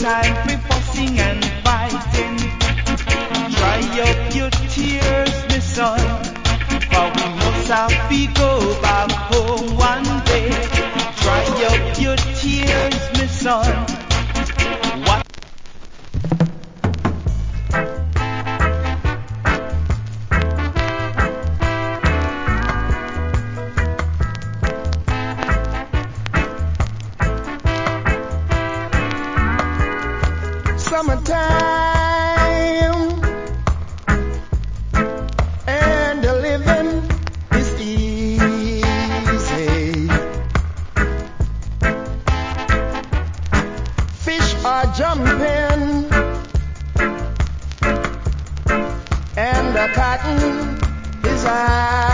time for fussing and fighting. Dry up your tears, my son, for we must have to go back home one day. Dry up your tears, my son. What? Summertime and the living is easy. Fish are jumping and the cotton is high.